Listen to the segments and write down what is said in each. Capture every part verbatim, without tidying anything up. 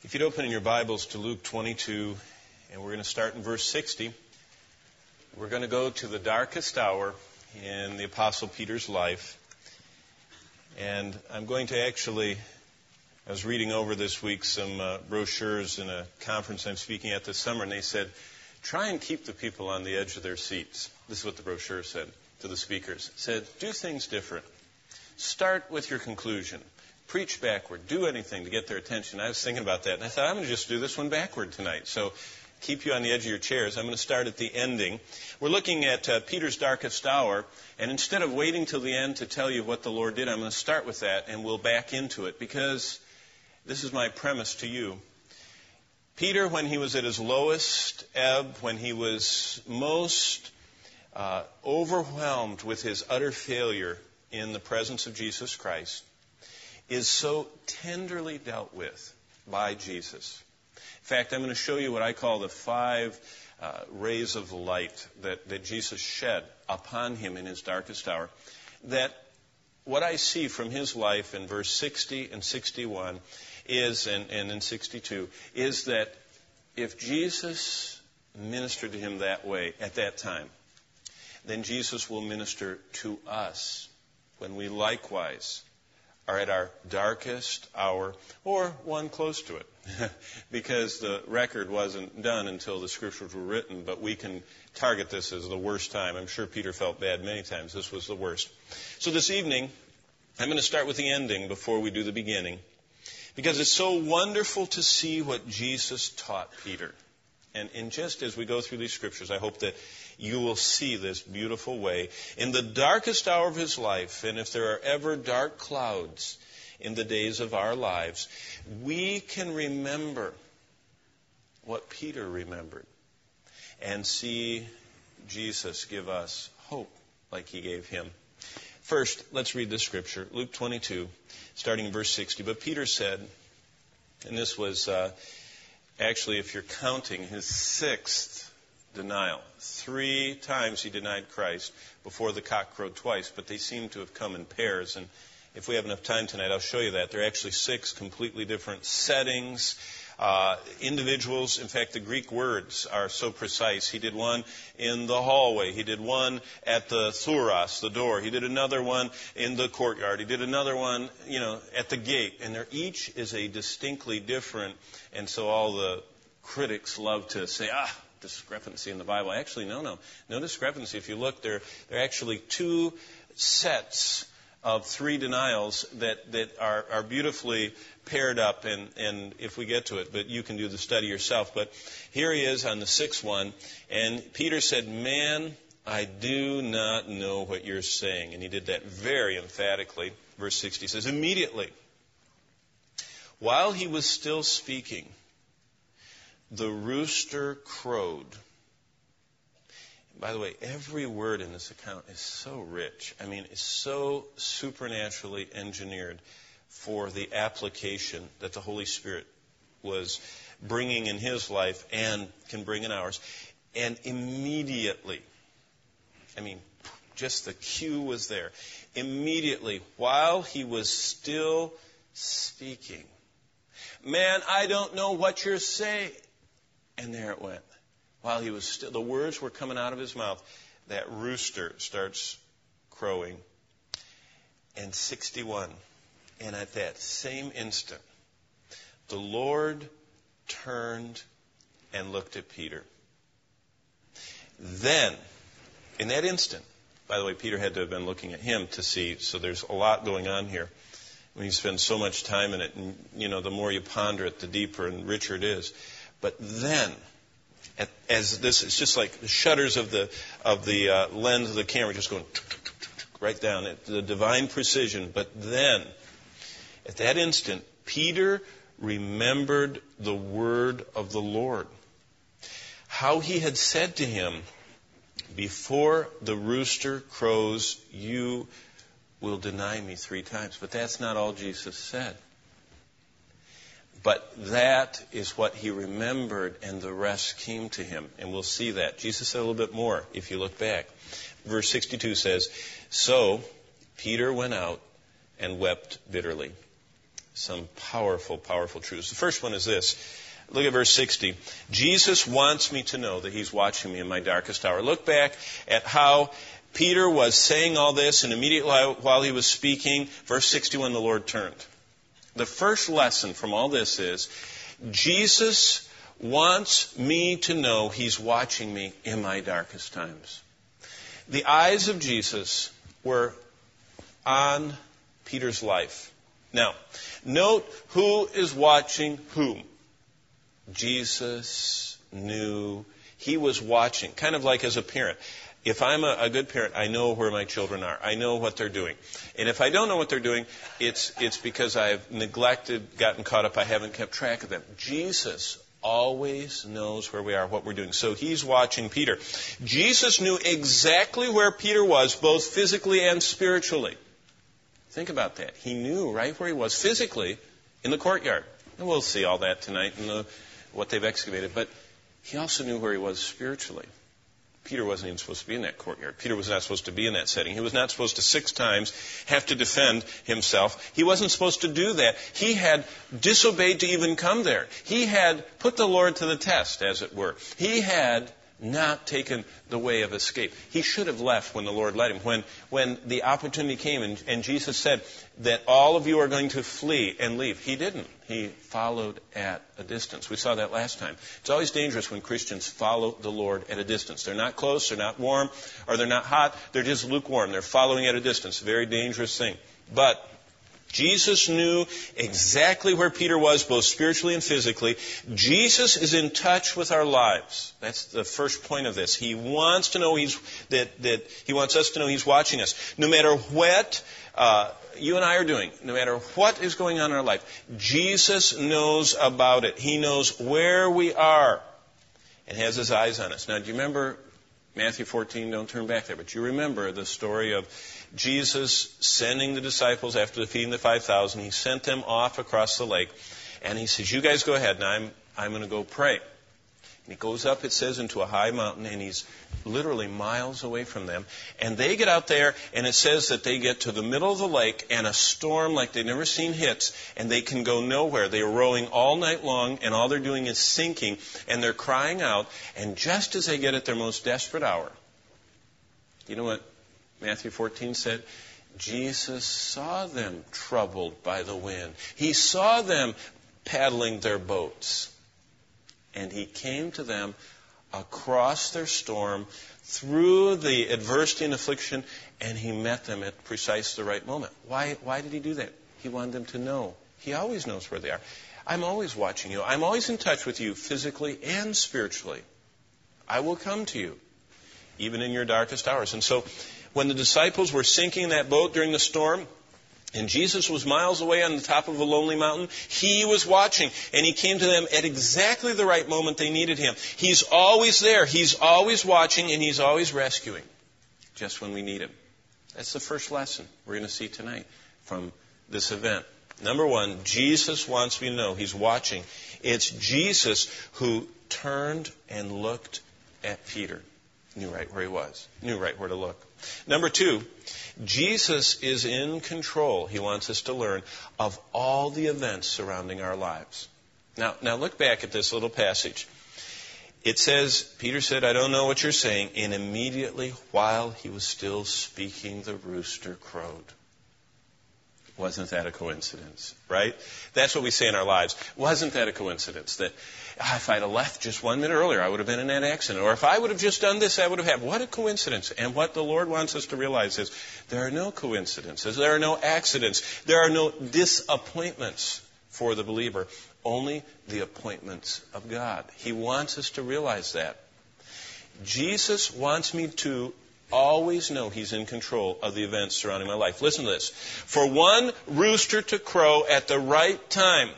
If you'd open in your Bibles to Luke twenty-two, and we're going to start in verse sixty, we're going to go to the darkest hour in the Apostle Peter's life. And I'm going to actually, I was reading over this week some uh, brochures in a conference I'm speaking at this summer, and they said, try and keep the people on the edge of their seats. This is what the brochure said to the speakers. It said, do things different. Start with your conclusion. Preach backward. Do anything to get their attention. I was thinking about that, and I thought, I'm going to just do this one backward tonight. So keep you on the edge of your chairs. I'm going to start at the ending. We're looking at uh, Peter's darkest hour, and instead of waiting till the end to tell you what the Lord did, I'm going to start with that, and we'll back into it, because this is my premise to you. Peter, when he was at his lowest ebb, when he was most uh, overwhelmed with his utter failure in the presence of Jesus Christ, is so tenderly dealt with by Jesus. In fact, I'm going to show you what I call the five uh, rays of light that, that Jesus shed upon him in his darkest hour. That what I see from his life in verse sixty and sixty-one is, and, and in sixty-two, is that if Jesus ministered to him that way at that time, then Jesus will minister to us when we likewise are at our darkest hour, or one close to it, because the record wasn't done until the scriptures were written, but we can target this as the worst time. I'm sure Peter felt bad many times. This was the worst. So this evening, I'm going to start with the ending before we do the beginning, because it's so wonderful to see what Jesus taught Peter. And, and just as we go through these scriptures, I hope that you will see this beautiful way. In the darkest hour of his life, and if there are ever dark clouds in the days of our lives, we can remember what Peter remembered and see Jesus give us hope like he gave him. First, let's read this scripture, Luke twenty-two, starting in verse sixty. But Peter said, and this was... Uh, Actually, if you're counting, his sixth denial. Three times he denied Christ before the cock crowed twice, but they seem to have come in pairs. And if we have enough time tonight, I'll show you that. There are actually six completely different settings, uh, individuals. In fact, the Greek words are so precise. He did one in the hallway. He did one at the thuros, the door. He did another one in the courtyard. He did another one, you know, at the gate. And there each is a distinctly different. And so all the critics love to say, ah, discrepancy in the Bible. Actually, no, no. No discrepancy. If you look, there, there are actually two sets of three denials that, that are, are beautifully paired up, and, and if we get to it, but you can do the study yourself. But here he is on the sixth one, and Peter said, man, I do not know what you're saying. And he did that very emphatically. Verse sixty says, immediately, while he was still speaking, the rooster crowed. By the way, every word in this account is so rich. I mean, it's so supernaturally engineered for the application that the Holy Spirit was bringing in his life and can bring in ours. And immediately, I mean, just the cue was there. Immediately, while he was still speaking, man, I don't know what you're saying. And there it went. While he was still, the words were coming out of his mouth, that rooster starts crowing. And sixty-one, and at that same instant, the Lord turned and looked at Peter. Then, in that instant, by the way, Peter had to have been looking at him to see, so there's a lot going on here. When you spend so much time in it, and, you know, the more you ponder it, the deeper and richer it is. But then, as this, it's just like the shutters of the of the uh, lens of the camera just going right down at the divine precision. But then, at that instant, Peter remembered the word of the Lord. How he had said to him, before the rooster crows, you will deny me three times. But that's not all Jesus said. But that is what he remembered, and the rest came to him. And we'll see that. Jesus said a little bit more if you look back. Verse sixty-two says, so Peter went out and wept bitterly. some powerful, powerful truths. The first one is this. Look at verse sixty. Jesus wants me to know that He's watching me in my darkest hour. Look back at how Peter was saying all this, and immediately while he was speaking, verse sixty-one, the Lord turned. The first lesson from all this is, Jesus wants me to know He's watching me in my darkest times. The eyes of Jesus were on Peter's life. Now, note who is watching whom. Jesus knew. He was watching, kind of like as a parent. If I'm a, a good parent, I know where my children are. I know what they're doing. And if I don't know what they're doing, it's it's because I've neglected, gotten caught up, I haven't kept track of them. Jesus always knows where we are, what we're doing. So He's watching Peter. Jesus knew exactly where Peter was, both physically and spiritually. Think about that. He knew right where he was physically in the courtyard. And we'll see all that tonight in the, what they've excavated. But He also knew where he was spiritually. Peter wasn't even supposed to be in that courtyard. Peter was not supposed to be in that setting. He was not supposed to six times have to defend himself. He wasn't supposed to do that. He had disobeyed to even come there. He had put the Lord to the test, as it were. He had not taken the way of escape. He should have left when the Lord led him. When when the opportunity came and, and Jesus said that all of you are going to flee and leave, He didn't. He followed at a distance. We saw that last time. It's always dangerous when Christians follow the Lord at a distance. They're not close, they're not warm, or they're not hot. They're just lukewarm. They're following at a distance. A very dangerous thing. But Jesus knew exactly where Peter was, both spiritually and physically. Jesus is in touch with our lives. That's the first point of this. He wants to know he's that that He wants us to know He's watching us. No matter what uh, you and I are doing, no matter what is going on in our life, Jesus knows about it. He knows where we are and has His eyes on us. Now, do you remember Matthew fourteen? Don't turn back there, but you remember the story of Jesus sending the disciples after feeding the five thousand. He sent them off across the lake, and He says, you guys go ahead, and I'm, I'm going to go pray. And He goes up, it says, into a high mountain, and He's literally miles away from them. And they get out there, and it says that they get to the middle of the lake, and a storm like they've never seen hits, and they can go nowhere. They're rowing all night long, and all they're doing is sinking, and they're crying out. And just as they get at their most desperate hour, you know what Matthew fourteen said? Jesus saw them troubled by the wind. He saw them paddling their boats. And He came to them across their storm, through the adversity and affliction, and He met them at precisely the right moment. Why, why did He do that? He wanted them to know. He always knows where they are. I'm always watching you. I'm always in touch with you physically and spiritually. I will come to you, even in your darkest hours. And so, when the disciples were sinking in that boat during the storm, and Jesus was miles away on the top of a lonely mountain, He was watching, and He came to them at exactly the right moment they needed Him. He's always there. He's always watching, and He's always rescuing, just when we need Him. That's the first lesson we're going to see tonight from this event. Number one, Jesus wants me to know He's watching. It's Jesus who turned and looked at Peter. Knew right where he was. Knew right where to look. Number two, Jesus is in control, He wants us to learn, of all the events surrounding our lives. Now, now look back at this little passage. It says, Peter said, I don't know what you're saying. And immediately, while he was still speaking, the rooster crowed. Wasn't that a coincidence, right? That's what we say in our lives. Wasn't that a coincidence? That ah, if I'd have left just one minute earlier, I would have been in that accident. Or if I would have just done this, I would have had. What a coincidence. And what the Lord wants us to realize is there are no coincidences. There are no accidents. There are no disappointments for the believer. Only the appointments of God. He wants us to realize that. Jesus wants me to always know He's in control of the events surrounding my life. Listen to this. For one rooster to crow at the right time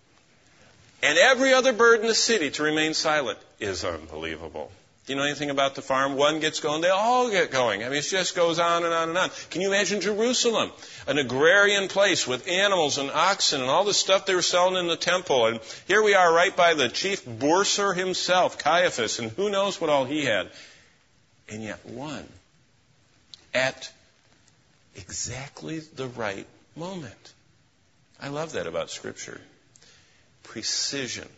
and every other bird in the city to remain silent is unbelievable. Do you know anything about the farm? One gets going, they all get going. I mean, it just goes on and on and on. Can you imagine Jerusalem, an agrarian place with animals and oxen and all the stuff they were selling in the temple? And here we are right by the chief bursar himself, Caiaphas, and who knows what all he had. And yet one, at exactly the right moment. I love that about Scripture. Precision.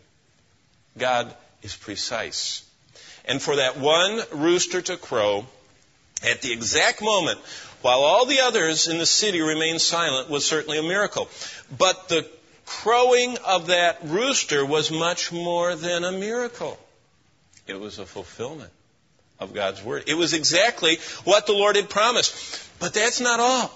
God is precise. And for that one rooster to crow at the exact moment, while all the others in the city remained silent, was certainly a miracle. But the crowing of that rooster was much more than a miracle. It was a fulfillment of God's word. It was exactly what the Lord had promised. But that's not all.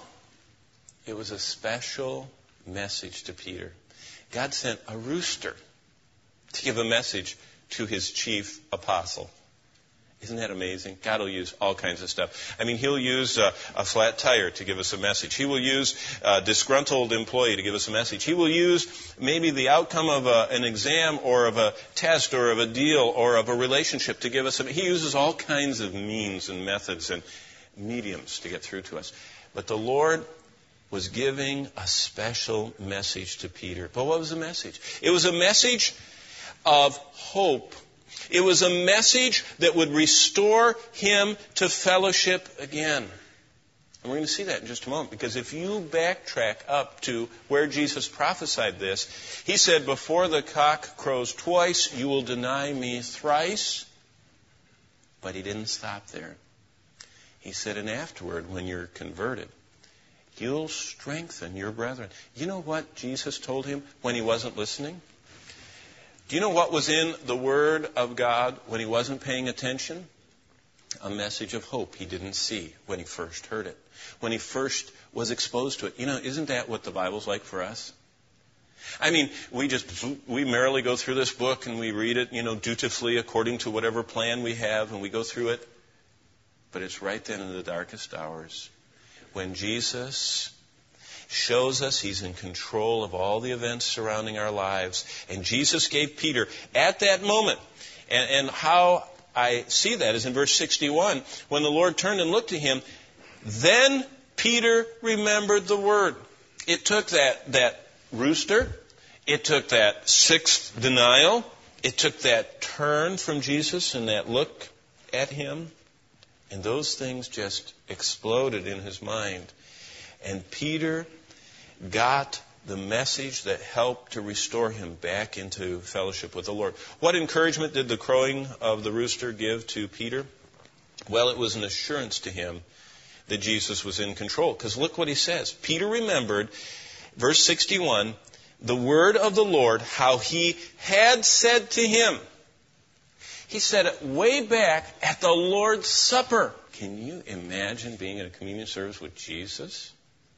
It was a special message to Peter. God sent a rooster to give a message to his chief apostle. Isn't that amazing? God will use all kinds of stuff. I mean, He'll use a, a flat tire to give us a message. He will use a disgruntled employee to give us a message. He will use maybe the outcome of a, an exam or of a test or of a deal or of a relationship to give us a... He uses all kinds of means and methods and mediums to get through to us. But the Lord was giving a special message to Peter. But what was the message? It was a message of hope. It was a message that would restore him to fellowship again. And we're going to see that in just a moment, because if you backtrack up to where Jesus prophesied this, He said, before the cock crows twice, you will deny me thrice. But He didn't stop there. He said, and afterward, when you're converted, you'll strengthen your brethren. You know what Jesus told him when he wasn't listening? Do you know what was in the Word of God when he wasn't paying attention? A message of hope he didn't see when he first heard it, when he first was exposed to it. You know, isn't that what the Bible's like for us? I mean, we just, we merrily go through this book and we read it, you know, dutifully according to whatever plan we have, and we go through it. But it's right then in the darkest hours when Jesus shows us He's in control of all the events surrounding our lives. And Jesus gave Peter at that moment. And, and how I see that is in verse sixty-one. When the Lord turned and looked to him, then Peter remembered the word. It took that, that rooster. It took that sixth denial. It took that turn from Jesus and that look at Him. And those things just exploded in his mind. And Peter got the message that helped to restore him back into fellowship with the Lord. What encouragement did the crowing of the rooster give to Peter? Well, it was an assurance to him that Jesus was in control. Because look what he says. Peter remembered, verse sixty-one, the word of the Lord, how He had said to him. He said it way back at the Lord's Supper. Can you imagine being in a communion service with Jesus?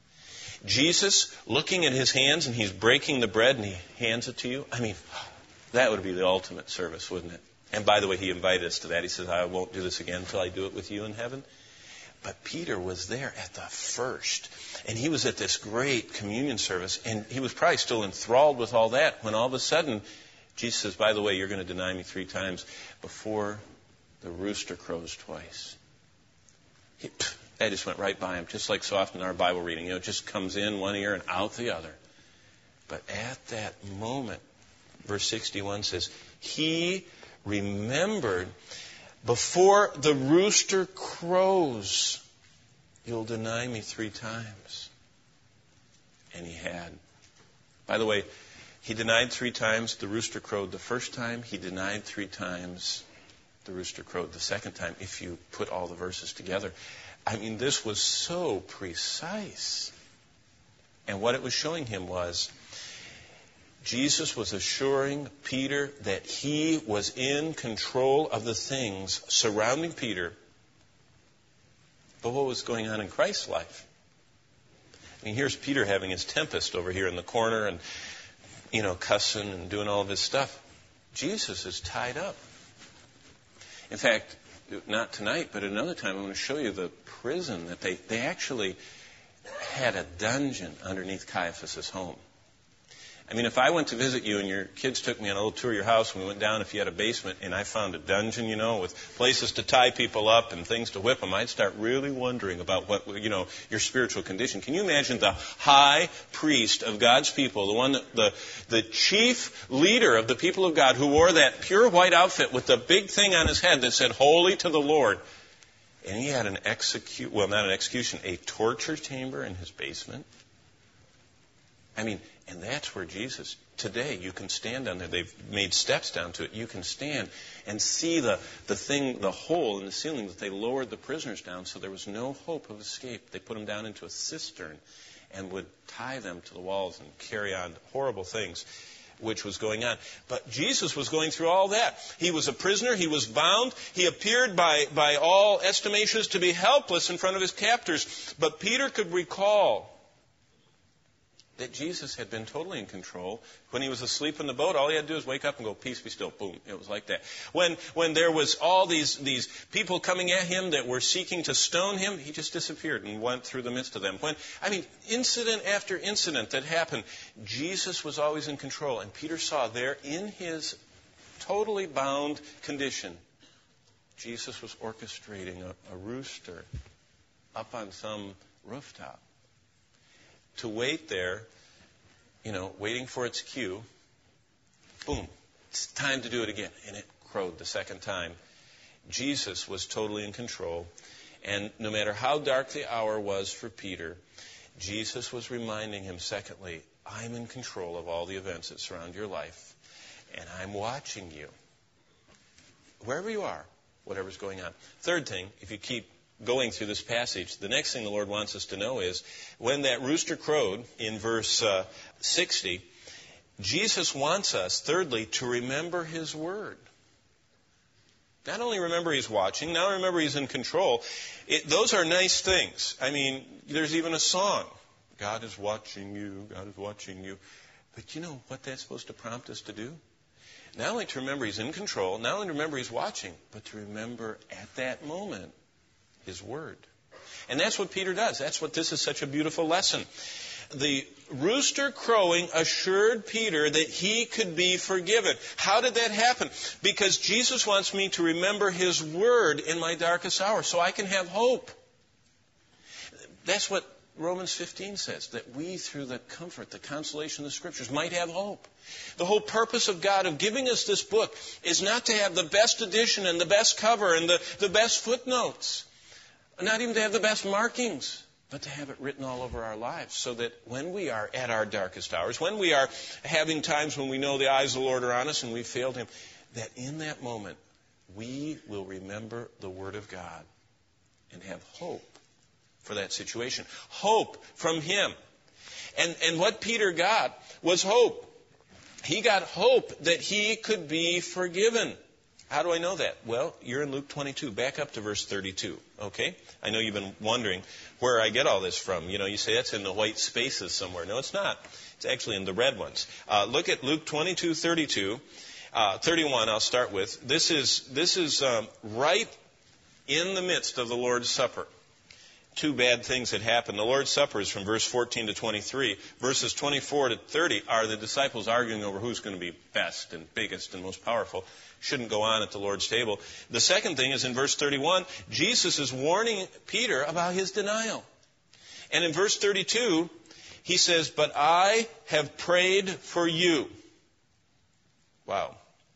Jesus looking at His hands and He's breaking the bread and He hands it to you. I mean, that would be the ultimate service, wouldn't it? And by the way, He invited us to that. He says, I won't do this again until I do it with you in heaven. But Peter was there at the first. And he was at this great communion service. And he was probably still enthralled with all that when all of a sudden Jesus says, by the way, you're going to deny me three times before the rooster crows twice. He, that just went right by him, just like so often in our Bible reading. You know, it just comes in one ear and out the other. But at that moment, verse sixty-one says, he remembered, before the rooster crows, you'll deny me three times. And he had. By the way, he denied three times. The rooster crowed the first time. He denied three times. The rooster crowed the second time, if you put all the verses together. I mean, this was so precise. And what it was showing him was, Jesus was assuring Peter that He was in control of the things surrounding Peter. But what was going on in Christ's life? I mean, here's Peter having his tempest over here in the corner and, you know, cussing and doing all of his stuff. Jesus is tied up. In fact, not tonight, but another time, I'm going to show you the prison that they, they actually had a dungeon underneath Caiaphas' home. I mean, if I went to visit you and your kids took me on a little tour of your house and we went down, if you had a basement, and I found a dungeon, you know, with places to tie people up and things to whip them, I'd start really wondering about what, you know, your spiritual condition. Can you imagine the high priest of God's people, the one, that, the, the chief leader of the people of God, who wore that pure white outfit with the big thing on his head that said, Holy to the Lord. And he had an execute, well, not an execution, a torture chamber in his basement. I mean, And that's where Jesus, today, you can stand down there. They've made steps down to it. You can stand and see the, the thing, the hole in the ceiling that they lowered the prisoners down, so there was no hope of escape. They put them down into a cistern and would tie them to the walls and carry on horrible things, which was going on. But Jesus was going through all that. He was a prisoner. He was bound. He appeared by, by all estimations to be helpless in front of his captors. But Peter could recall that Jesus had been totally in control. When he was asleep in the boat, all he had to do was wake up and go, peace be still. Boom. It was like that. When when there was all these, these people coming at him that were seeking to stone him, he just disappeared and went through the midst of them. When, I mean, incident after incident that happened, Jesus was always in control. And Peter saw there in his totally bound condition, Jesus was orchestrating a, a rooster up on some rooftop to wait there, you know, waiting for its cue. Boom. It's time to do it again. And it crowed the second time. Jesus was totally in control. And no matter how dark the hour was for Peter, Jesus was reminding him, secondly, I'm in control of all the events that surround your life. And I'm watching you. Wherever you are, whatever's going on. Third thing, if you keep going through this passage, the next thing the Lord wants us to know is when that rooster crowed in verse uh, sixty, Jesus wants us, thirdly, to remember his word. Not only remember he's watching, now remember he's in control. It, those are nice things. I mean, there's even a song. God is watching you, God is watching you. But you know what that's supposed to prompt us to do? Not only to remember he's in control, not only to remember he's watching, but to remember at that moment his word. And that's what Peter does. That's what this is such a beautiful lesson. The rooster crowing assured Peter that he could be forgiven. How did that happen? Because Jesus wants me to remember his word in my darkest hour so I can have hope. That's what Romans fifteen says, that we, through the comfort, the consolation of the Scriptures, might have hope. The whole purpose of God of giving us this book is not to have the best edition and the best cover and the, the best footnotes. Not even to have the best markings, but to have it written all over our lives so that when we are at our darkest hours, when we are having times when we know the eyes of the Lord are on us and we've failed him, that in that moment we will remember the Word of God and have hope for that situation. Hope from him. And, and what Peter got was hope. He got hope that he could be forgiven. How do I know that? Well, you're in Luke twenty-two. Back up to verse thirty-two, okay? I know you've been wondering where I get all this from. You know, you say that's in the white spaces somewhere. No, it's not. It's actually in the red ones. Uh, look at Luke twenty-two thirty-two. Uh, thirty-one, I'll start with. This is, this is um, right in the midst of the Lord's Supper. Two bad things had happened. The Lord's Supper is from verse fourteen to twenty-three. Verses twenty-four to thirty are the disciples arguing over who's going to be best and biggest and most powerful. Shouldn't go on at the Lord's table. The second thing is in verse thirty-one, Jesus is warning Peter about his denial. And in verse thirty-two, he says, but I have prayed for you. Wow.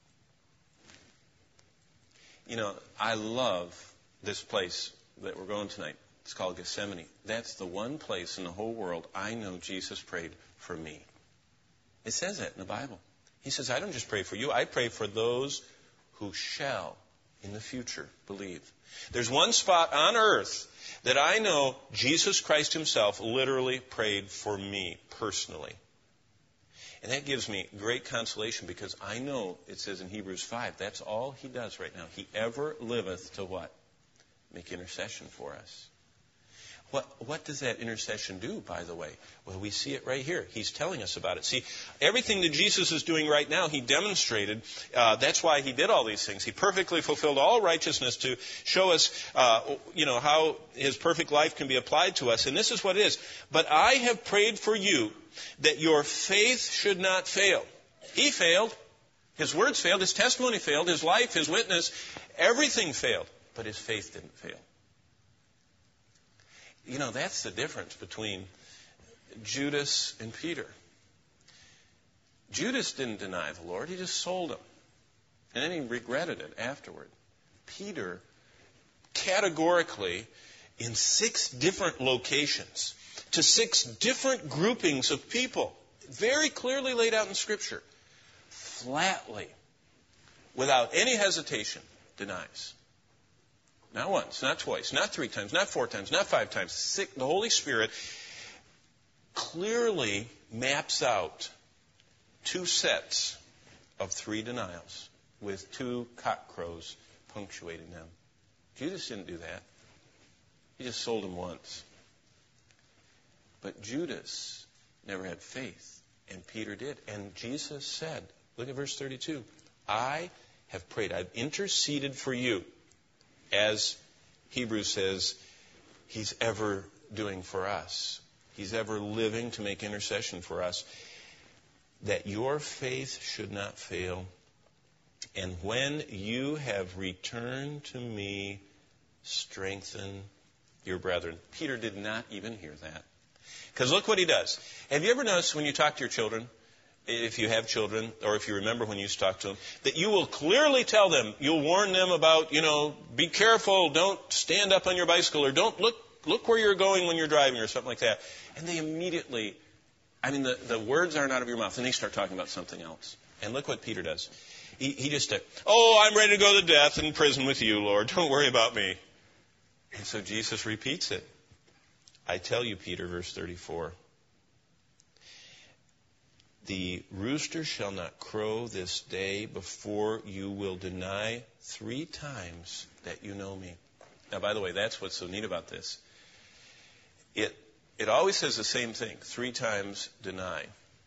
You know, I love this place that we're going tonight. It's called Gethsemane. That's the one place in the whole world I know Jesus prayed for me. It says that in the Bible. He says, I don't just pray for you. I pray for those who shall in the future believe. There's one spot on earth that I know Jesus Christ himself literally prayed for me personally. And that gives me great consolation because I know it says in Hebrews five, that's all he does right now. He ever liveth to what? Make intercession for us. What, what does that intercession do, by the way? Well, we see it right here. He's telling us about it. See, everything that Jesus is doing right now, he demonstrated. Uh, that's why he did all these things. He perfectly fulfilled all righteousness to show us, uh, you know, how his perfect life can be applied to us. And this is what it is. But I have prayed for you that your faith should not fail. He failed. His words failed. His testimony failed. His life, his witness, everything failed. But his faith didn't fail. You know, that's the difference between Judas and Peter. Judas didn't deny the Lord. He just sold him. And then he regretted it afterward. Peter, categorically, in six different locations, to six different groupings of people, very clearly laid out in Scripture, flatly, without any hesitation, denies. Not once, not twice, not three times, not four times, not five times. Six, the Holy Spirit clearly maps out two sets of three denials with two cock crows punctuating them. Judas didn't do that. He just sold him once. But Judas never had faith, and Peter did. And Jesus said, look at verse thirty-two, I have prayed, I've interceded for you, as Hebrews says, he's ever doing for us. He's ever living to make intercession for us, that your faith should not fail. And when you have returned to me, strengthen your brethren. Peter did not even hear that. Because look what he does. Have you ever noticed when you talk to your children, if you have children, or if you remember when you used to talk to them, that you will clearly tell them, you'll warn them about, you know, be careful, don't stand up on your bicycle, or don't look look where you're going when you're driving, or something like that. And they immediately, I mean, the, the words aren't out of your mouth, and they start talking about something else. And look what Peter does. He, he just said, oh, I'm ready to go to death and prison with you, Lord. Don't worry about me. And so Jesus repeats it. I tell you, Peter, verse thirty-four, the rooster shall not crow this day before you will deny three times that you know me. Now, by the way, that's what's so neat about this. It it always says the same thing, three times deny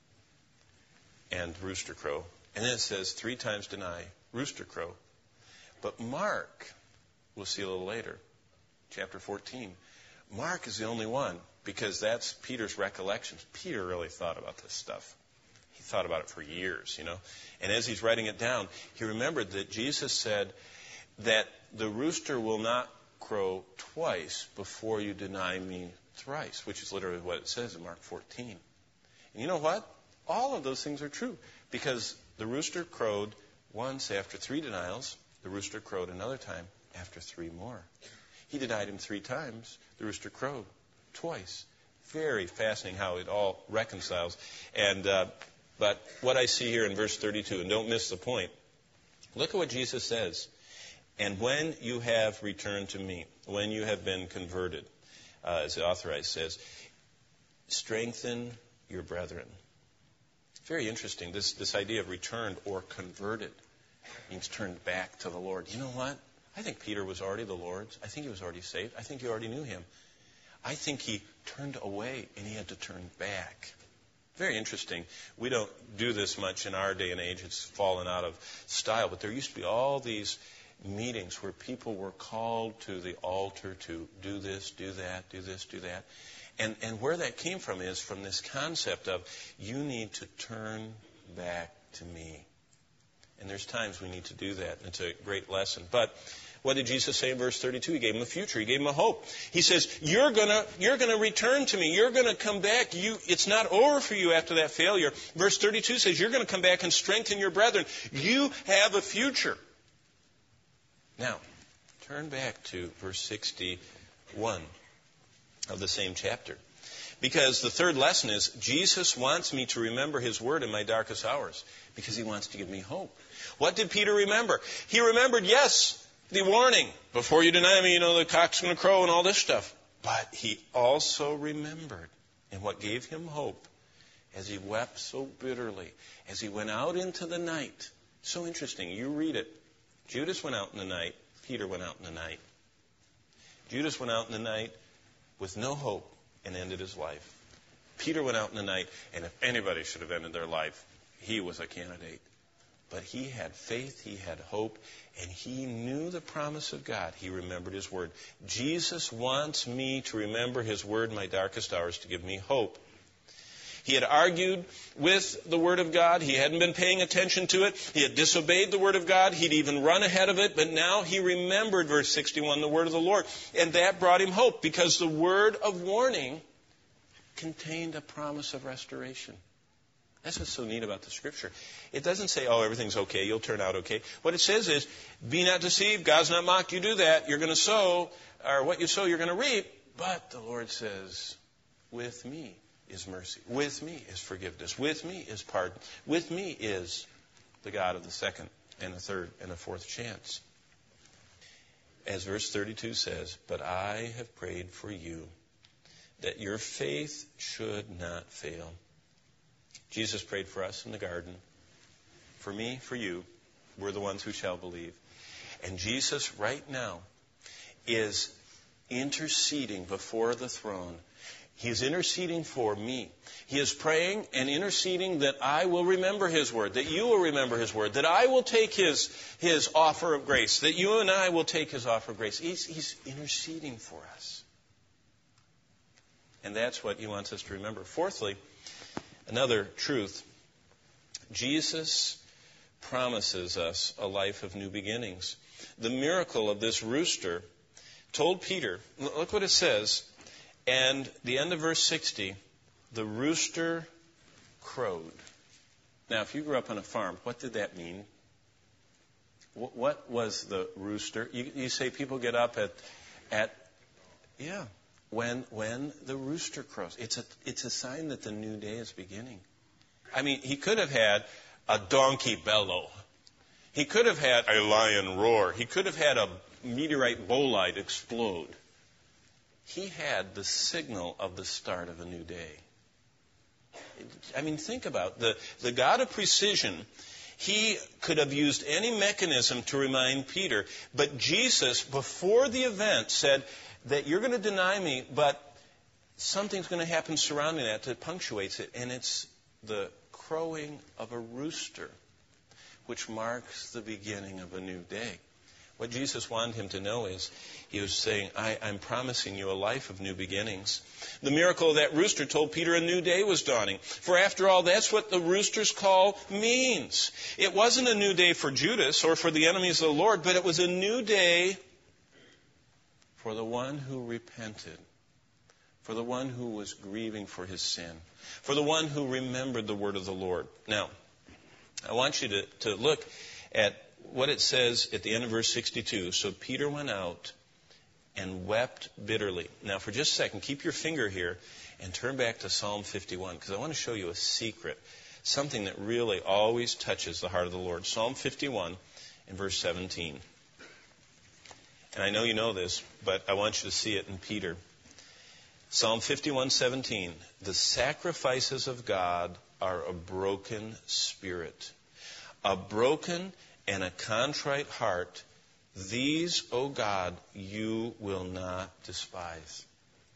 and rooster crow. And then it says three times deny, rooster crow. But Mark, we'll see a little later, chapter fourteen, Mark is the only one, because that's Peter's recollections. Peter really thought about this stuff. He thought about it for years, you know. And as he's writing it down, he remembered that Jesus said that the rooster will not crow twice before you deny me thrice, which is literally what it says in Mark fourteen. And you know what? All of those things are true, because the rooster crowed once after three denials. The rooster crowed another time after three more. He denied him three times. The rooster crowed twice. Very fascinating how it all reconciles. And uh, but what I see here in verse thirty-two, and don't miss the point, look at what Jesus says. And when you have returned to me, when you have been converted, uh, as the authorized says, strengthen your brethren. Very interesting, this, this idea of returned or converted means turned back to the Lord. You know what? I think Peter was already the Lord's. I think he was already saved. I think he already knew him. I think he turned away and he had to turn back. Very interesting. We don't do this much in our day and age. It's fallen out of style. But there used to be all these meetings where people were called to the altar to do this, do that, do this, do that. And, and where that came from is from this concept of you need to turn back to me. And there's times we need to do that. It's a great lesson. But what did Jesus say in verse thirty-two? He gave him a future. He gave him a hope. He says, you're gonna, you're gonna return to me. You're gonna come back. You, it's not over for you after that failure. Verse thirty-two says, you're gonna come back and strengthen your brethren. You have a future. Now, turn back to verse sixty-one of the same chapter. Because the third lesson is, Jesus wants me to remember his word in my darkest hours, because he wants to give me hope. What did Peter remember? He remembered, yes, the warning. Before you deny me, you know, the cock's going to crow and all this stuff. But he also remembered, and what gave him hope, as he wept so bitterly, as he went out into the night. So interesting. You read it. Judas went out in the night. Peter went out in the night. Judas went out in the night with no hope and ended his life. Peter went out in the night, and if anybody should have ended their life, he was a candidate. But he had faith, he had hope, and he knew the promise of God. He remembered his word. Jesus wants me to remember his word in my darkest hours to give me hope. He had argued with the word of God. He hadn't been paying attention to it. He had disobeyed the word of God. He'd even run ahead of it. But now he remembered, verse sixty-one, the word of the Lord. And that brought him hope, because the word of warning contained a promise of restoration. That's what's so neat about the Scripture. It doesn't say, oh, everything's okay, you'll turn out okay. What it says is, be not deceived, God's not mocked, you do that, you're going to sow, or what you sow, you're going to reap. But the Lord says, with me, is mercy. With me is forgiveness. With me is pardon. With me is the God of the second and the third and the fourth chance. As verse thirty-two says, but I have prayed for you that your faith should not fail. Jesus prayed for us in the garden. For me, for you, we're the ones who shall believe. And Jesus right now is interceding before the throne. He is interceding for me. He is praying and interceding that I will remember His word, that you will remember His word, that I will take His, his offer of grace, that you and I will take His offer of grace. He's, he's interceding for us. And that's what He wants us to remember. Fourthly, another truth, Jesus promises us a life of new beginnings. The miracle of this rooster told Peter, look what it says, and the end of verse sixty, the rooster crowed. Now, if you grew up on a farm, what did that mean? What was the rooster? You, you say people get up at, at yeah, when when the rooster crows. It's a it's a sign that the new day is beginning. I mean, he could have had a donkey bellow. He could have had a lion roar. He could have had a meteorite bolide explode. He had the signal of the start of a new day. I mean, think about the, the God of precision. He could have used any mechanism to remind Peter, but Jesus, before the event, said that you're going to deny me, but something's going to happen surrounding that that punctuates it, and it's the crowing of a rooster, which marks the beginning of a new day. What Jesus wanted him to know is, he was saying, I, I'm promising you a life of new beginnings. The miracle of that rooster told Peter a new day was dawning. For after all, that's what the rooster's call means. It wasn't a new day for Judas or for the enemies of the Lord, but it was a new day for the one who repented, for the one who was grieving for his sin, for the one who remembered the word of the Lord. Now, I want you to, to look at what it says at the end of verse sixty-two. So Peter went out and wept bitterly. Now, for just a second, keep your finger here and turn back to Psalm fifty-one, because I want to show you a secret, something that really always touches the heart of the Lord. Psalm fifty-one in verse seventeen. And I know you know this, but I want you to see it in Peter. Psalm fifty-one seventeen. The sacrifices of God are a broken spirit, a broken and a contrite heart. These, O God, you will not despise.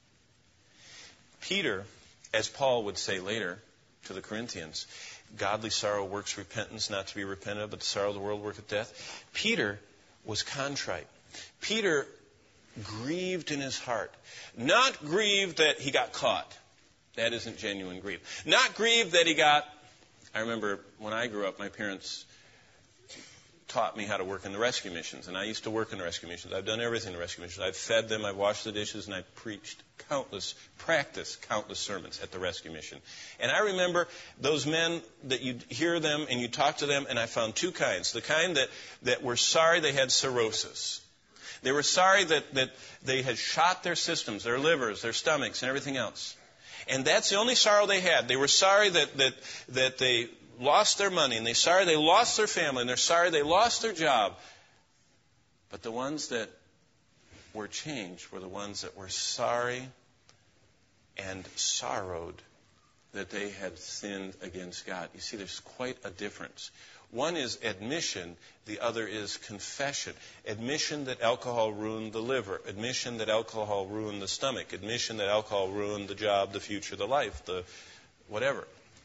Peter, as Paul would say later to the Corinthians, godly sorrow works repentance, not to be repented of, but the sorrow of the world worketh death. Peter was contrite. Peter grieved in his heart. Not grieved that he got caught. That isn't genuine grief. Not grieved that he got... I remember when I grew up, my parents taught me how to work in the rescue missions. And I used to work in the rescue missions. I've done everything in the rescue missions. I've fed them, I've washed the dishes, and I've preached countless, practiced countless sermons at the rescue mission. And I remember those men that you hear them and you talk to them, and I found two kinds. The kind that, that were sorry they had cirrhosis. They were sorry that, that they had shot their systems, their livers, their stomachs, and everything else. And that's the only sorrow they had. They were sorry that, that, that they lost their money, and they're sorry they lost their family, and they're sorry they lost their job. But the ones that were changed were the ones that were sorry and sorrowed that they had sinned against God. You see, there's quite a difference. One is admission, the other is confession. Admission that alcohol ruined the liver. Admission that alcohol ruined the stomach. Admission that alcohol ruined the job, the future, the life, the whatever.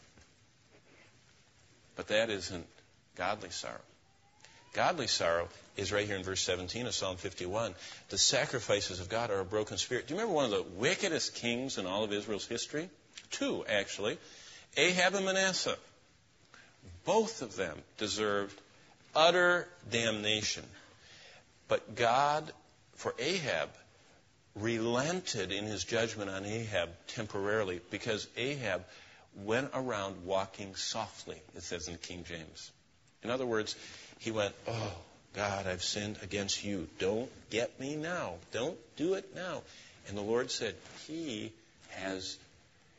But that isn't godly sorrow. Godly sorrow is right here in verse seventeen of Psalm fifty-one. The sacrifices of God are a broken spirit. Do you remember one of the wickedest kings in all of Israel's history? Two, actually. Ahab and Manasseh. Both of them deserved utter damnation. But God, for Ahab, relented in his judgment on Ahab temporarily, because Ahab went around walking softly, it says in King James. In other words, he went, oh, God, I've sinned against you. Don't get me now. Don't do it now. And the Lord said, he has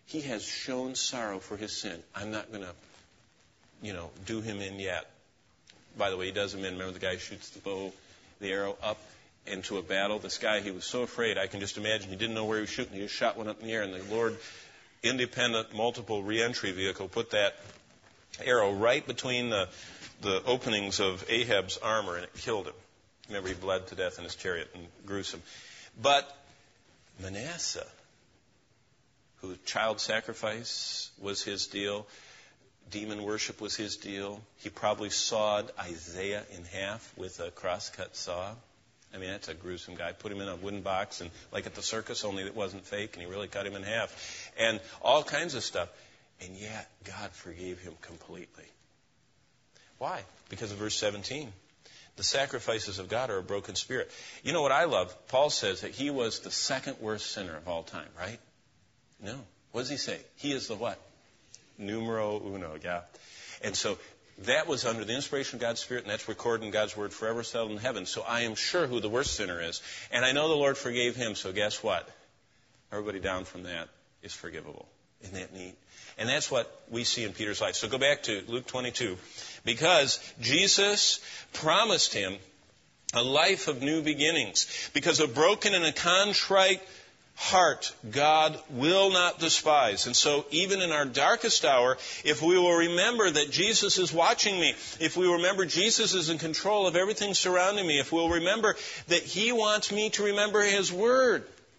He has shown sorrow for his sin. I'm not going to, you know, do him in yet. By the way, he does him in. Remember the guy who shoots the bow, the arrow up into a battle? This guy, he was so afraid. I can just imagine he didn't know where he was shooting. He just shot one up in the air, and the Lord, independent, multiple reentry vehicle, put that arrow right between the, the openings of Ahab's armor, and it killed him. Remember, he bled to death in his chariot, and gruesome. But Manasseh, who child sacrifice was his deal, demon worship was his deal. He probably sawed Isaiah in half with a crosscut saw. I mean, that's a gruesome guy. Put him in a wooden box, and like at the circus, only it wasn't fake, and he really cut him in half. And all kinds of stuff. And yet, God forgave him completely. Why? Because of verse seventeen. The sacrifices of God are a broken spirit. You know what I love? Paul says that he was the second worst sinner of all time, right? No. What does he say? He is the what? Numero uno, yeah. And so that was under the inspiration of God's Spirit, and that's recorded in God's Word, forever settled in heaven. So I am sure who the worst sinner is. And I know the Lord forgave him, so guess what? Everybody down from that is forgivable. Isn't that neat? And that's what we see in Peter's life. So go back to Luke twenty-two. Because Jesus promised him a life of new beginnings. Because a broken and a contrite heart God will not despise. And so even in our darkest hour, if we will remember that Jesus is watching me, if we remember Jesus is in control of everything surrounding me, if we'll remember that He wants me to remember His Word,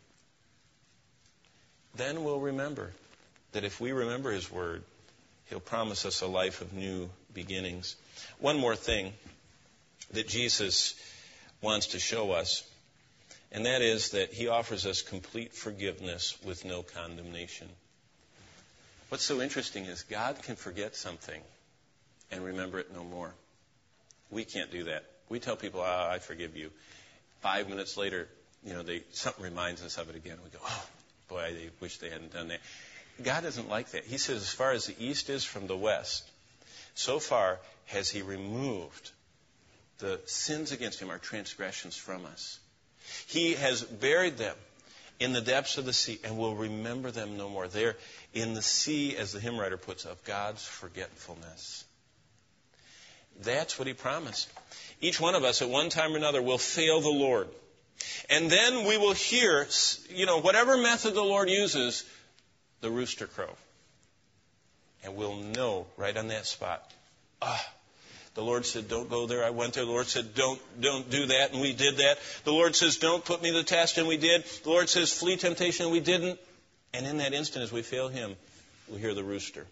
then we'll remember that if we remember His Word, He'll promise us a life of new beginnings. One more thing that Jesus wants to show us, and that is that He offers us complete forgiveness with no condemnation. What's so interesting is God can forget something and remember it no more. We can't do that. We tell people, oh, I forgive you. Five minutes later, you know, they, something reminds us of it again. We go, oh, boy, I wish they hadn't done that. God isn't like that. He says, as far as the east is from the west, so far has He removed the sins against Him, our transgressions, from us. He has buried them in the depths of the sea and will remember them no more. They're in the sea, as the hymn writer puts, of God's forgetfulness. That's what He promised. Each one of us at one time or another will fail the Lord. And then we will hear, you know, whatever method the Lord uses, the rooster crow. And we'll know right on that spot, ah, the Lord said, don't go there. I went there. The Lord said, don't, don't do that. And we did that. The Lord says, don't put me to the test. And we did. The Lord says, flee temptation. And we didn't. And in that instant, as we fail Him, we'll hear the rooster.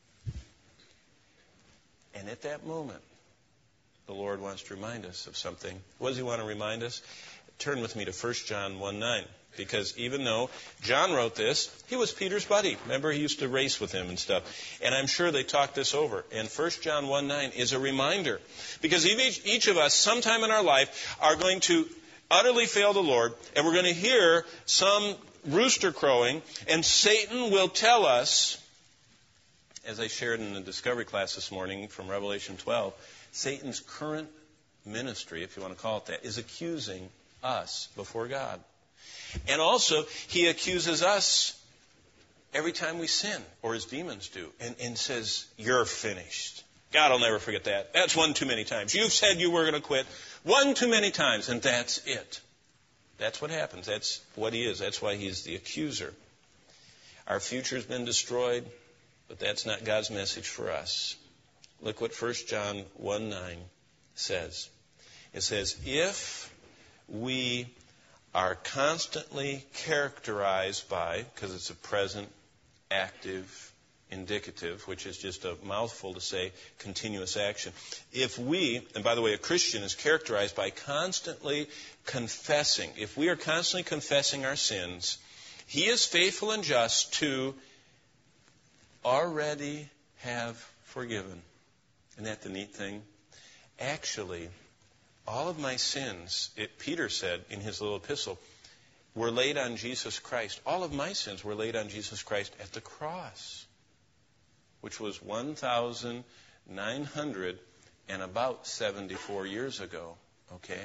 And at that moment, the Lord wants to remind us of something. What does He want to remind us? Turn with me to First John one nine. Because even though John wrote this, he was Peter's buddy. Remember, he used to race with him and stuff. And I'm sure they talked this over. And First John one nine is a reminder. Because each, each of us, sometime in our life, are going to utterly fail the Lord. And we're going to hear some rooster crowing. And Satan will tell us, as I shared in the discovery class this morning from Revelation twelve, Satan's current ministry, if you want to call it that, is accusing us before God. And also, he accuses us every time we sin, or his demons do, and, and says, you're finished. God will never forget that. That's one too many times. You've said you were going to quit one too many times, and that's it. That's what happens. That's what he is. That's why he's the accuser. Our future's been destroyed, but that's not God's message for us. Look what First John one nine says. It says, if we are constantly characterized by, because it's a present, active, indicative, which is just a mouthful to say continuous action. If we, and by the way, a Christian is characterized by constantly confessing. If we are constantly confessing our sins, He is faithful and just to already have forgiven. Isn't that the neat thing? Actually, all of my sins, it, Peter said in his little epistle, were laid on Jesus Christ. All of my sins were laid on Jesus Christ at the cross, which was one thousand nine hundred and about seventy-four years ago. Okay?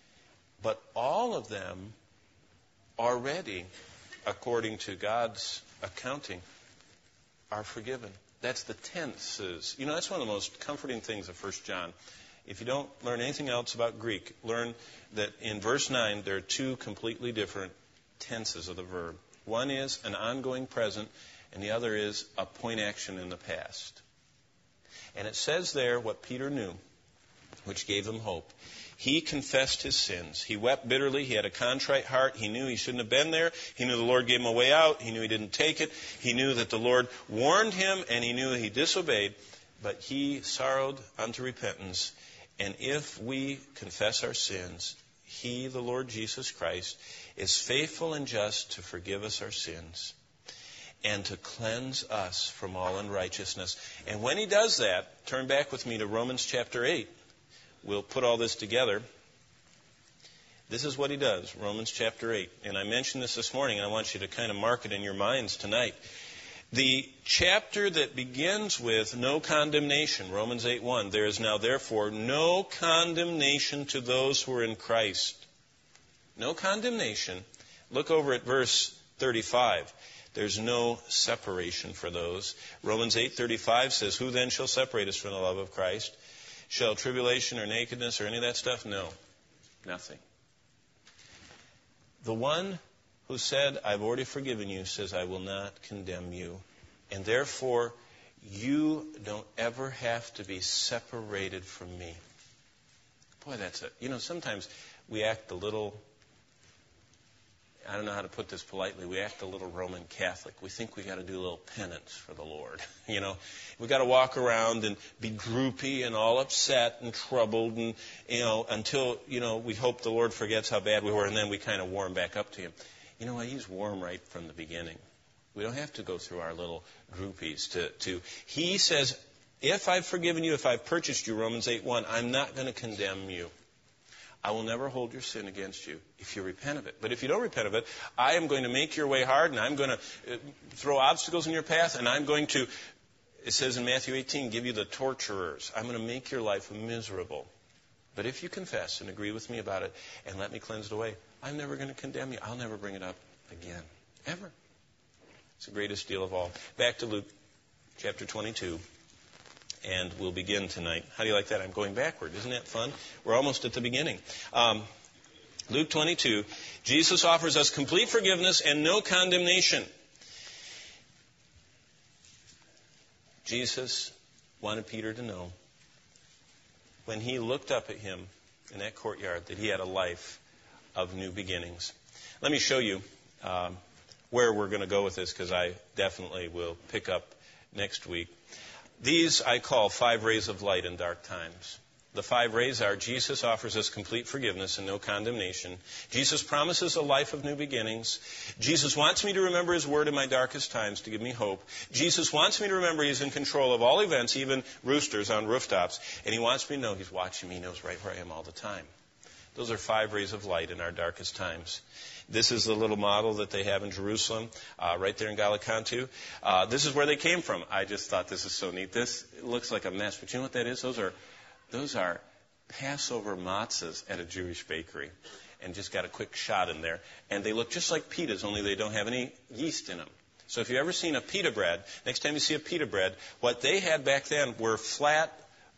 But all of them already, according to God's accounting are forgiven. That's the tenses. You know, that's one of the most comforting things of First John. If you don't learn anything else about Greek, learn that in verse nine there are two completely different tenses of the verb. One is an ongoing present, and the other is a point action in the past. And it says there what Peter knew, which gave him hope. He confessed his sins. He wept bitterly. He had a contrite heart. He knew he shouldn't have been there. He knew the Lord gave him a way out. He knew he didn't take it. He knew that the Lord warned him, and he knew he disobeyed. But he sorrowed unto repentance. And if we confess our sins, He, the Lord Jesus Christ, is faithful and just to forgive us our sins and to cleanse us from all unrighteousness. And when He does that, turn back with me to Romans chapter eight. We'll put all this together. This is what He does, Romans chapter eight. And I mentioned this this morning, and I want you to kind of mark it in your minds tonight. The chapter that begins with no condemnation, Romans eight one, there is now therefore no condemnation to those who are in Christ. No condemnation. Look over at verse thirty-five. There's no separation for those. Romans eight thirty-five says, who then shall separate us from the love of Christ? Shall tribulation or nakedness or any of that stuff? No, nothing. The one who said, I've already forgiven you, says, I will not condemn you. And therefore, you don't ever have to be separated from me. Boy, that's it. You know, sometimes we act a little, I don't know how to put this politely, we act a little Roman Catholic. We think we got to do a little penance for the Lord. You know, we got to walk around and be droopy and all upset and troubled and, you know, until, you know, we hope the Lord forgets how bad we were, and then we kind of warm back up to Him. You know what? He's warm right from the beginning. We don't have to go through our little groupies to, to He says, if I've forgiven you, if I've purchased you, Romans eight one, I'm not going to condemn you. I will never hold your sin against you if you repent of it. But if you don't repent of it, I am going to make your way hard, and I'm going to throw obstacles in your path, and I'm going to, it says in Matthew eighteen, give you the torturers. I'm going to make your life miserable. But if you confess and agree with me about it and let me cleanse it away, I'm never going to condemn you. I'll never bring it up again. Ever. It's the greatest deal of all. Back to Luke chapter twenty-two. And we'll begin tonight. How do you like that? I'm going backward. Isn't that fun? We're almost at the beginning. Um, Luke twenty-two. Jesus offers us complete forgiveness and no condemnation. Jesus wanted Peter to know when he looked up at him in that courtyard that he had a life of new beginnings. Let me show you um, where we're going to go with this, because I definitely will pick up next week. These I call five rays of light in dark times. The five rays are: Jesus offers us complete forgiveness and no condemnation. Jesus promises a life of new beginnings. Jesus wants me to remember His word in my darkest times to give me hope. Jesus wants me to remember He's in control of all events, even roosters on rooftops. And He wants me to know He's watching me. He knows right where I am all the time. Those are five rays of light in our darkest times. This is the little model that they have in Jerusalem, uh, right there in Gallicantu. Uh, this is where they came from. I just thought this is so neat. This looks like a mess, but you know what that is? Those are those are Passover matzahs at a Jewish bakery, and just got a quick shot in there. And they look just like pitas, only they don't have any yeast in them. So if you've ever seen a pita bread, next time you see a pita bread, what they had back then were flat,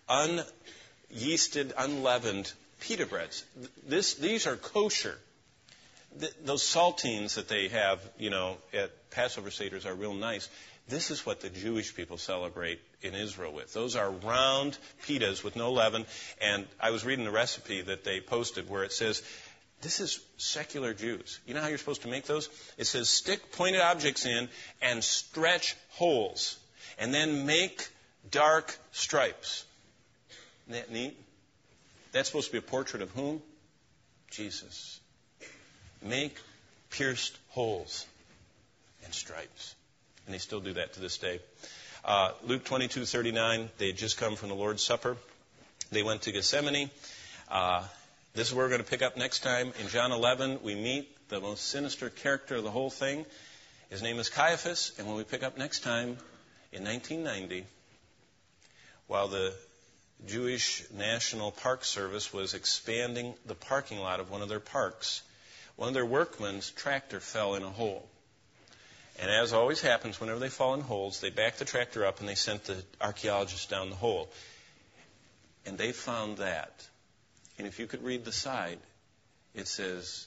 unyeasted, unleavened pita breads. This, these are kosher. Th- those saltines that they have, you know, at Passover Seders are real nice. This is what the Jewish people celebrate in Israel with. Those are round pitas with no leaven. And I was reading the recipe that they posted where it says, this is secular Jews. You know how you're supposed to make those? It says, stick pointed objects in and stretch holes. And then make dark stripes. Isn't that neat? That's supposed to be a portrait of whom? Jesus. Make pierced holes and stripes. And they still do that to this day. Uh, Luke twenty-two thirty-nine, they had just come from the Lord's Supper. They went to Gethsemane. Uh, this is where we're going to pick up next time. In John eleven, we meet the most sinister character of the whole thing. His name is Caiaphas. And when we pick up next time, in nineteen ninety, while the Jewish National Park Service was expanding the parking lot of one of their parks, one of their workmen's tractor fell in a hole. And as always happens, whenever they fall in holes, they backed the tractor up and they sent the archaeologists down the hole. And they found that. And if you could read the side, it says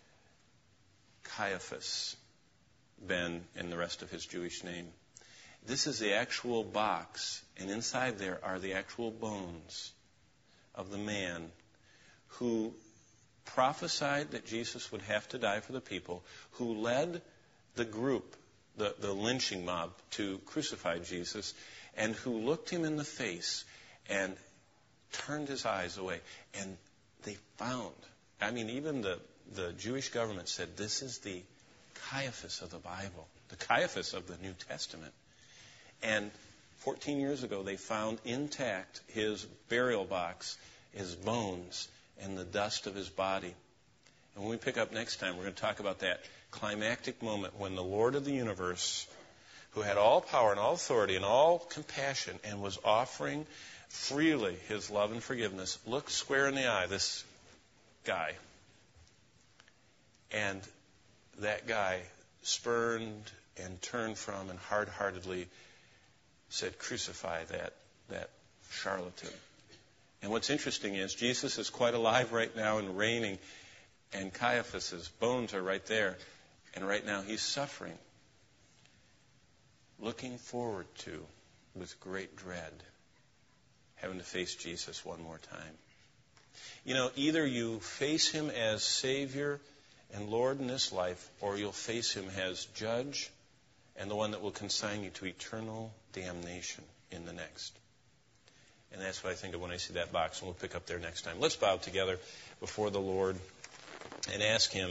Caiaphas Ben and the rest of his Jewish name. This is the actual box, and inside there are the actual bones of the man who prophesied that Jesus would have to die for the people, who led the group, the, the lynching mob, to crucify Jesus, and who looked him in the face and turned his eyes away. And they found, I mean, even the, the Jewish government said, this is the Caiaphas of the Bible, the Caiaphas of the New Testament. And fourteen years ago, they found intact his burial box, his bones, and the dust of his body. And when we pick up next time, we're going to talk about that climactic moment when the Lord of the universe, who had all power and all authority and all compassion and was offering freely his love and forgiveness, looked square in the eye, this guy. And that guy spurned and turned from and hard-heartedly said, crucify that, that charlatan. And what's interesting is Jesus is quite alive right now and reigning, and Caiaphas's bones are right there. And right now he's suffering, looking forward to, with great dread, having to face Jesus one more time. You know, either you face him as Savior and Lord in this life, or you'll face him as judge and the one that will consign you to eternal damnation in the next. And that's what I think of when I see that box, and we'll pick up there next time. Let's bow together before the Lord and ask him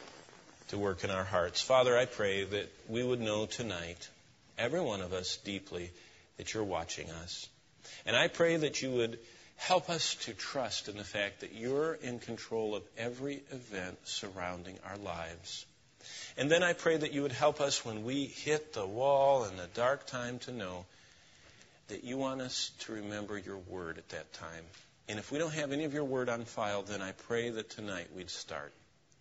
to work in our hearts. Father, I pray that we would know tonight, every one of us deeply, that you're watching us. And I pray that you would help us to trust in the fact that you're in control of every event surrounding our lives. And then I pray that you would help us when we hit the wall in the dark time to know that you want us to remember your word at that time. And if we don't have any of your word on file, then I pray that tonight we'd start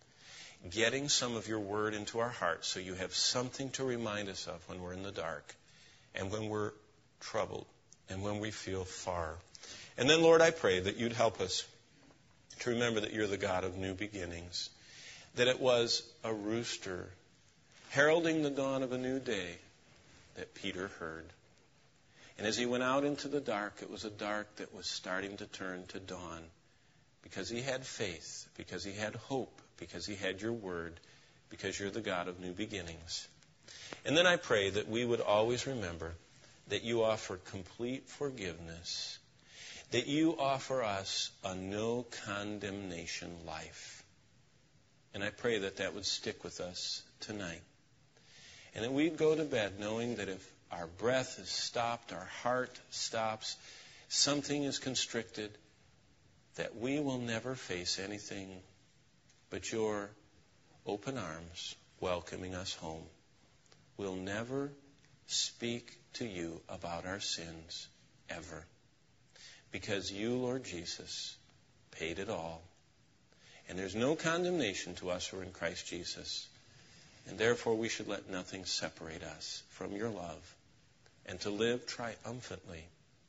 getting some of your word into our hearts so you have something to remind us of when we're in the dark and when we're troubled and when we feel far. And then, Lord, I pray that you'd help us to remember that you're the God of new beginnings, that it was a rooster heralding the dawn of a new day that Peter heard. And as he went out into the dark, it was a dark that was starting to turn to dawn because he had faith, because he had hope, because he had your word, because you're the God of new beginnings. And then I pray that we would always remember that you offer complete forgiveness, that you offer us a no condemnation life. And I pray that that would stick with us tonight. And that we'd go to bed knowing that if our breath is stopped, our heart stops, something is constricted, that we will never face anything but your open arms welcoming us home. We'll never speak to you about our sins ever, because you, Lord Jesus, paid it all. And there's no condemnation to us who are in Christ Jesus. And therefore we should let nothing separate us from your love, and to live triumphantly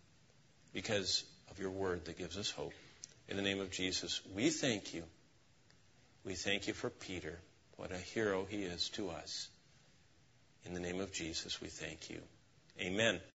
because of your word that gives us hope. In the name of Jesus, we thank you. We thank you for Peter. What a hero he is to us. In the name of Jesus, we thank you. Amen.